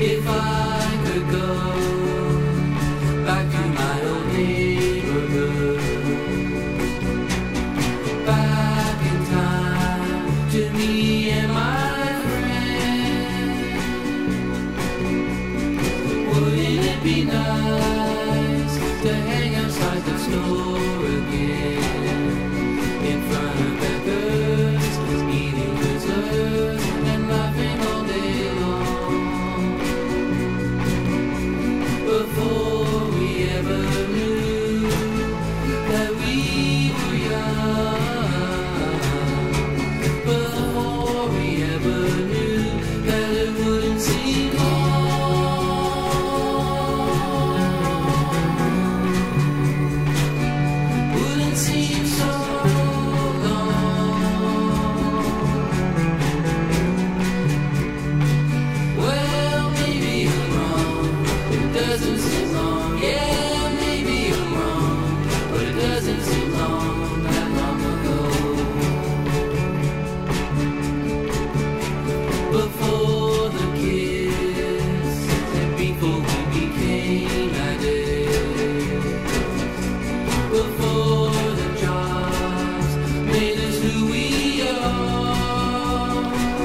If I could go back to my old neighborhood, back in time to me and my friend, wouldn't it be nice to hang outside the store again, in front of beggars, eating desserts and laughing all day long? Before we ever knew that we were young, before we ever knew that it wouldn't seem long, wouldn't seem so long. Well, maybe I'm wrong, it doesn't seem long. Yeah, maybe I'm wrong, but it doesn't seem long, that long ago. Before the kiss and before we became addicts, before the jobs made us who we are,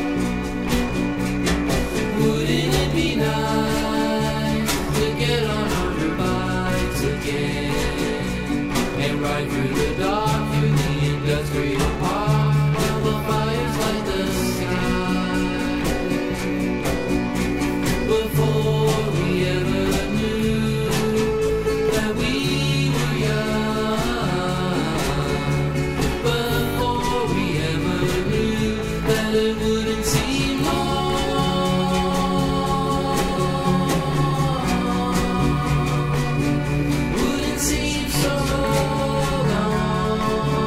wouldn't it be nice to get on our bikes again and ride through the dark, through the industrial park, while the fires light the sky? Before we ever knew that we were young, before we ever knew that it wouldn't seem long, wouldn't seem so long.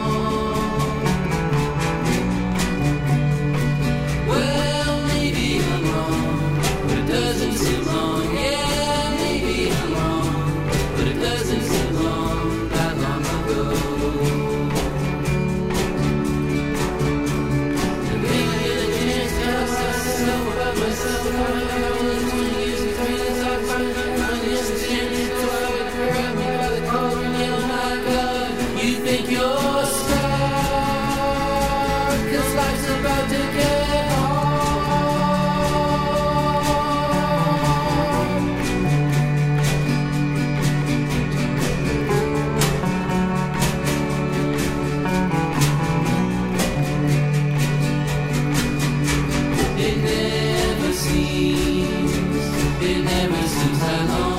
Well, maybe I'm wrong, but it doesn't seem long. Yeah, maybe I'm wrong, but it doesn't seem long, that long ago. And maybe I get a chance to ask myself about myself. I was 20 years and 3 years I finally understand it. So I would grab me by the collar and yell, my God, you think you're a star, 'cause life's about to get hard. It never seems how long